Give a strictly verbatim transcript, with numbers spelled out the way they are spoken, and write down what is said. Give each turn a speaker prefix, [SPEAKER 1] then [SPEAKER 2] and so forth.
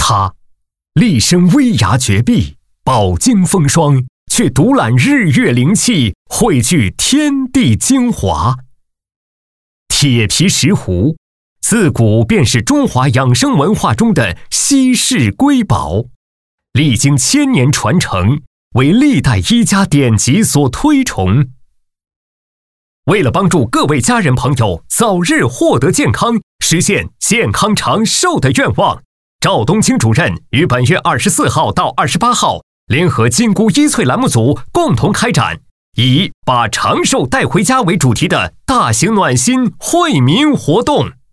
[SPEAKER 1] 他立身危崖绝壁，饱经风霜，却独揽日月灵气，汇聚天地精华。铁皮石斛自古便是中华养生文化中的稀世瑰宝，历经千年传承，为历代医家典籍所推崇。为了帮助各位家人朋友早日获得健康，实现健康长寿的愿望，赵冬青主任于本月二十四号到二十八号联合金菇医萃栏目组共同开展以把长寿带回家为主题的大型暖心惠民活动。